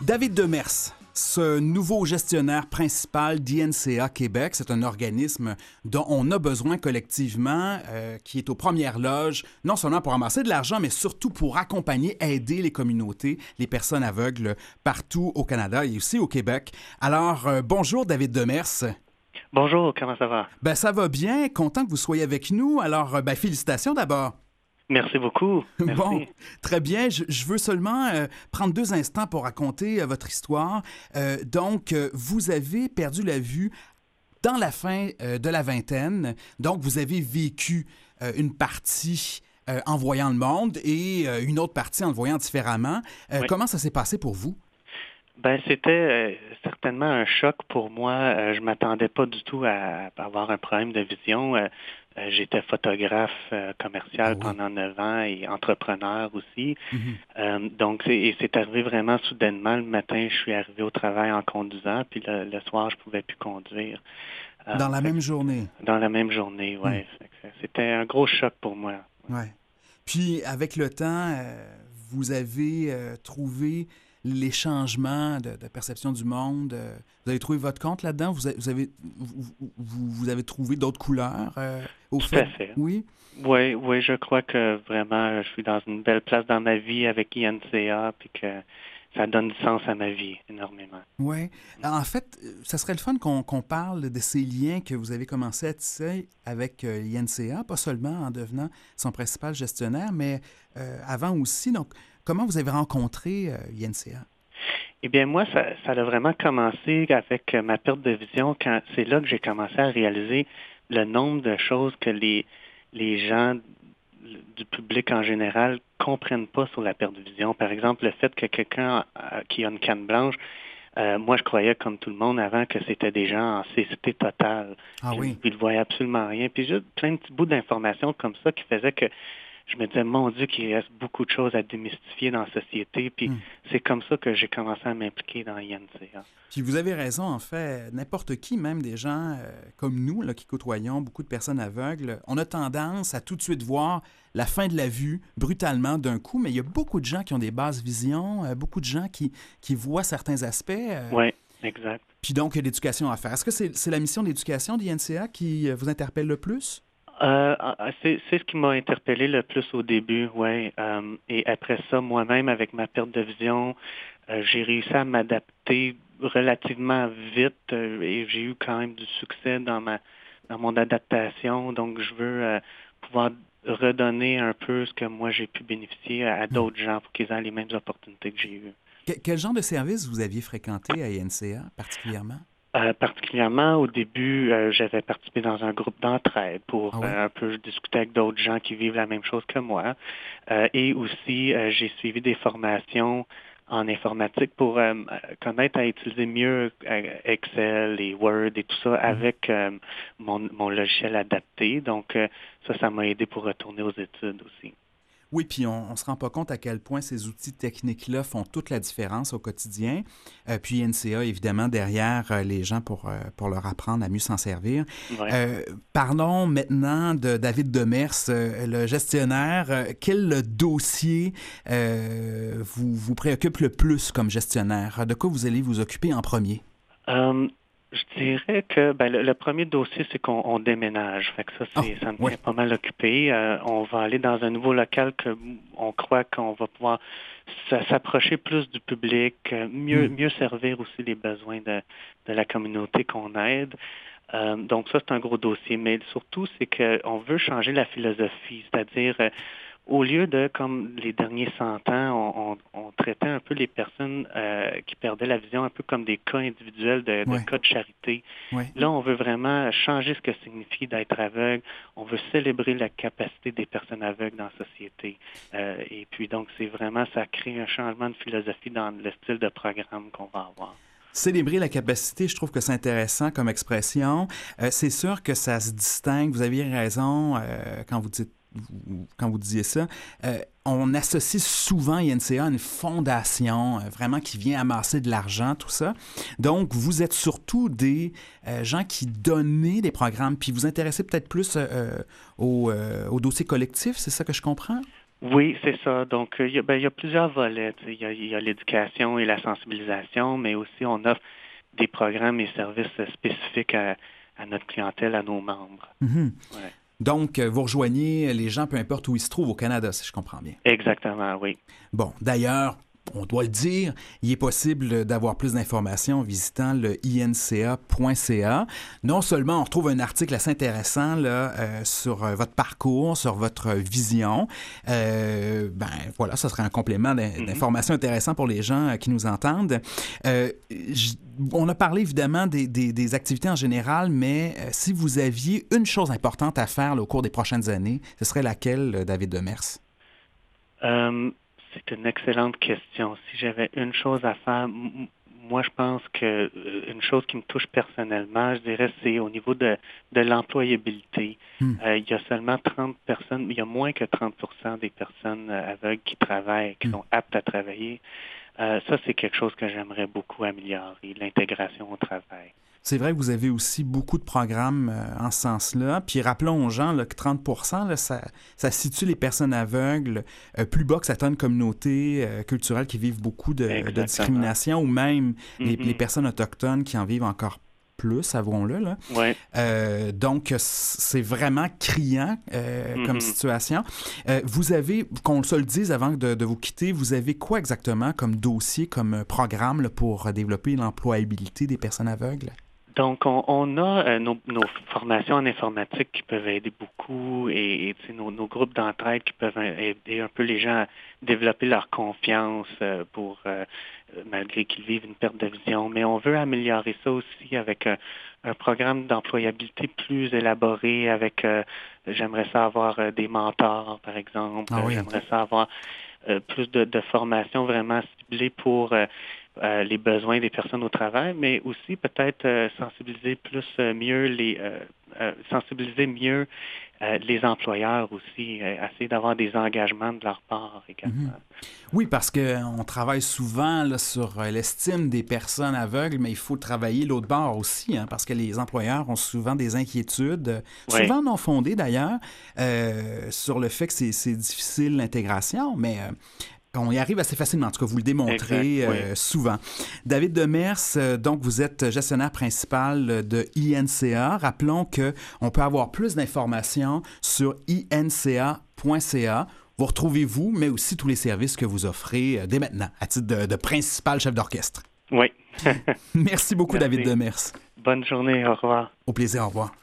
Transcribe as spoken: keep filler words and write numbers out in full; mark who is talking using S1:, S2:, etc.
S1: David Demers, ce nouveau gestionnaire principal d'I N C A Québec, c'est un organisme dont on a besoin collectivement, euh, qui est aux premières loges, non seulement pour amasser de l'argent, mais surtout pour accompagner, aider les communautés, les personnes aveugles partout au Canada et aussi au Québec. Alors, euh, bonjour David Demers.
S2: Bonjour, comment ça va?
S1: Ben, ça va bien, content que vous soyez avec nous. Alors, ben, félicitations d'abord.
S2: Merci beaucoup. Merci.
S1: Bon, très bien. Je, je veux seulement euh, prendre deux instants pour raconter euh, votre histoire. Euh, donc, euh, vous avez perdu la vue dans la fin euh, de la vingtaine. Donc, vous avez vécu euh, une partie euh, en voyant le monde et euh, une autre partie en le voyant différemment. Euh,
S2: Oui.
S1: Comment ça s'est passé pour vous?
S2: Ben, c'était euh, certainement un choc pour moi. Euh, je m'attendais pas du tout à, à avoir un problème de vision. Euh, euh, j'étais photographe euh, commercial
S1: Ah oui.
S2: pendant neuf ans et entrepreneur aussi.
S1: Mm-hmm.
S2: Euh, donc, c'est, et c'est arrivé vraiment soudainement. Le matin, je suis arrivé au travail en conduisant, puis le, le soir, je pouvais plus conduire. Euh,
S1: Dans la
S2: fait
S1: même
S2: que-
S1: journée?
S2: Dans la même journée, oui.
S1: Mm.
S2: C'était un gros choc pour moi.
S1: Oui. Puis, avec le temps, euh, vous avez euh, trouvé les changements de, de perception du monde. euh, vous avez trouvé votre compte là-dedans? Vous avez, vous avez, vous, vous- vous avez trouvé d'autres couleurs euh, au
S2: Tout
S1: fait?
S2: à fait.
S1: Oui?
S2: Oui, oui, je crois que vraiment, je suis dans une belle place dans ma vie avec I N C A, puis que ça donne du sens à ma vie énormément.
S1: Oui. En fait, euh, ça serait le fun qu'on qu'on parle de ces liens que vous avez commencé à tisser avec euh, I N C A, pas seulement en devenant son principal gestionnaire, mais euh, avant aussi. Donc, comment vous avez rencontré euh, I N C A?
S2: Eh bien, moi, ça, ça a vraiment commencé avec ma perte de vision quand c'est là que j'ai commencé à réaliser le nombre de choses que les, les gens du public en général comprennent pas sur la perte de vision. Par exemple, le fait que quelqu'un euh, qui a une canne blanche, euh, moi, je croyais, comme tout le monde avant, que c'était des gens en cécité totale.
S1: Ah oui.
S2: Ils ne voyaient absolument rien. Puis juste plein de petits bouts d'informations comme ça qui faisaient que je me disais, mon Dieu, qu'il reste beaucoup de choses à démystifier dans la société. Puis
S1: Hmm.
S2: c'est comme ça que j'ai commencé à m'impliquer dans I N C A.
S1: Puis vous avez raison, en fait, n'importe qui, même des gens euh, comme nous, là, qui côtoyons beaucoup de personnes aveugles, on a tendance à tout de suite voir la fin de la vue brutalement d'un coup, mais il y a beaucoup de gens qui ont des basses visions, euh, beaucoup de gens qui, qui voient certains aspects. euh,
S2: Oui, exact.
S1: Puis donc, il y a l'éducation à faire. Est-ce que c'est c'est la mission d'éducation d'I N C A qui euh, vous interpelle le plus?
S2: Euh, c'est, c'est ce qui m'a interpellé le plus au début, oui. Euh, et après ça, moi-même, avec ma perte de vision, euh, j'ai réussi à m'adapter relativement vite euh, et j'ai eu quand même du succès dans ma dans mon adaptation. Donc, je veux euh, pouvoir redonner un peu ce que moi j'ai pu bénéficier à, à d'autres gens pour qu'ils aient les mêmes opportunités que j'ai eues.
S1: Que- quel genre de service vous aviez fréquenté à I N C A particulièrement?
S2: Euh, particulièrement au début, euh, j'avais participé dans un groupe d'entraide pour
S1: Ah oui?
S2: euh, un peu discuter avec d'autres gens qui vivent la même chose que moi. Euh, et aussi, euh, j'ai suivi des formations en informatique pour euh, connaître à utiliser mieux euh, Excel et Word et tout ça avec euh, mon, mon logiciel adapté. Donc, euh, ça, ça m'a aidé pour retourner aux études aussi.
S1: Oui, puis on ne se rend pas compte à quel point ces outils techniques-là font toute la différence au quotidien. Euh, puis I N C A, évidemment, derrière euh, les gens pour, euh, pour leur apprendre à mieux s'en servir.
S2: Ouais.
S1: Euh, parlons maintenant de David Demers, euh, le gestionnaire. Euh, quel dossier euh, vous, vous préoccupe le plus comme gestionnaire? De quoi vous allez vous occuper en premier?
S2: Euh, je dirais que ben, le, le premier dossier, c'est qu'on on déménage. Fait que ça, c'est,
S1: Oh,
S2: ça me
S1: oui.
S2: tient pas mal occupé. Euh, on va aller dans un nouveau local que on croit qu'on va pouvoir s- s'approcher plus du public, euh, mieux,
S1: Mm.
S2: mieux servir aussi les besoins de, de la communauté qu'on aide. Euh, donc ça, c'est un gros dossier. Mais surtout, c'est qu'on veut changer la philosophie, c'est-à-dire euh, au lieu de, comme les derniers cent ans, on, on, on traitait un peu les personnes euh, qui perdaient la vision un peu comme des cas individuels de, de
S1: Ouais.
S2: cas de charité.
S1: Ouais.
S2: Là, on veut vraiment changer ce que signifie d'être aveugle. On veut célébrer la capacité des personnes aveugles dans la société. Euh, et puis, donc, c'est vraiment, ça crée un changement de philosophie dans le style de programme qu'on va avoir.
S1: Célébrer la capacité, je trouve que c'est intéressant comme expression. Euh, c'est sûr que ça se distingue. Vous aviez raison euh, quand vous dites vous- quand vous disiez ça. Euh, on associe souvent I N C A à une fondation euh, vraiment qui vient amasser de l'argent, tout ça. Donc, vous êtes surtout des euh, gens qui donnaient des programmes, puis vous intéressez peut-être plus euh, au, euh, au dossier collectif, c'est ça que je comprends?
S2: Oui, c'est ça. Donc, il y a, ben, il y a plusieurs volets. Il y a, il y a l'éducation et la sensibilisation, mais aussi on offre des programmes et services spécifiques à, à notre clientèle, à nos membres.
S1: Mm-hmm.
S2: Ouais.
S1: Donc, vous rejoignez les gens, peu importe où ils se trouvent au Canada, si je comprends bien.
S2: Exactement, oui.
S1: Bon, d'ailleurs, on doit le dire, il est possible d'avoir plus d'informations en visitant le I N C A point C A. Non seulement on retrouve un article assez intéressant là, euh, sur euh, votre parcours, sur votre vision, euh, ben voilà, ça serait un complément d'informations intéressantes pour les gens euh, qui nous entendent. Euh, j- on a parlé évidemment des, des, des activités en général, mais euh, si vous aviez une chose importante à faire là, au cours des prochaines années, ce serait laquelle, David Demers?
S2: Euh, c'est une excellente question. Si j'avais une chose à faire, m- moi je pense que euh, une chose qui me touche personnellement, je dirais, c'est au niveau de, de l'employabilité.
S1: Hmm.
S2: Euh, il y a seulement trente personnes, il y a moins que trente pour cent des personnes euh, aveugles qui travaillent, qui
S1: Hmm.
S2: sont aptes à travailler. Euh, ça, c'est quelque chose que j'aimerais beaucoup améliorer, l'intégration au travail.
S1: C'est vrai que vous avez aussi beaucoup de programmes euh, en ce sens-là. Puis rappelons aux gens là, que trente pour cent, là, ça, ça situe les personnes aveugles euh, plus bas que certaines communautés euh, culturelles qui vivent beaucoup de, de discrimination ou même mm-hmm. les, les personnes autochtones qui en vivent encore plus, avouons-le. Là.
S2: Ouais.
S1: Euh, donc, c'est vraiment criant euh, mm-hmm. comme situation. Euh, vous avez, qu'on se le dise avant de, de vous quitter, vous avez quoi exactement comme dossier, comme programme là, pour développer l'employabilité des personnes aveugles?
S2: Donc, on, on a euh, nos, nos formations en informatique qui peuvent aider beaucoup et, et nos, nos groupes d'entraide qui peuvent aider un peu les gens à développer leur confiance euh, pour euh, malgré qu'ils vivent une perte de vision. Mais on veut améliorer ça aussi avec un, un programme d'employabilité plus élaboré avec, euh, j'aimerais ça avoir euh, des mentors, par exemple.
S1: Ah oui.
S2: J'aimerais ça avoir euh, plus de, de formation vraiment ciblée pour... Euh, Euh, les besoins des personnes au travail, mais aussi peut-être euh, sensibiliser plus euh, mieux les euh, euh, sensibiliser mieux euh, les employeurs aussi, euh, essayer d'avoir des engagements de leur part également.
S1: Mm-hmm. Oui, parce qu'on travaille souvent là, sur l'estime des personnes aveugles, mais il faut travailler l'autre bord aussi, hein, parce que les employeurs ont souvent des inquiétudes,
S2: oui.
S1: souvent non fondées d'ailleurs, euh, sur le fait que c'est, c'est difficile l'intégration, mais... Euh, on y arrive assez facilement, en tout cas, vous le démontrez exact, euh, oui. souvent. David Demers, euh, donc vous êtes gestionnaire principal de I N C A. Rappelons qu'on peut avoir plus d'informations sur I N C A point C A. Vous retrouvez-vous, mais aussi tous les services que vous offrez euh, dès maintenant, à titre de, de principal chef d'orchestre.
S2: Oui.
S1: Merci beaucoup, Merci. David Demers.
S2: Bonne journée, au revoir.
S1: Au plaisir, au revoir.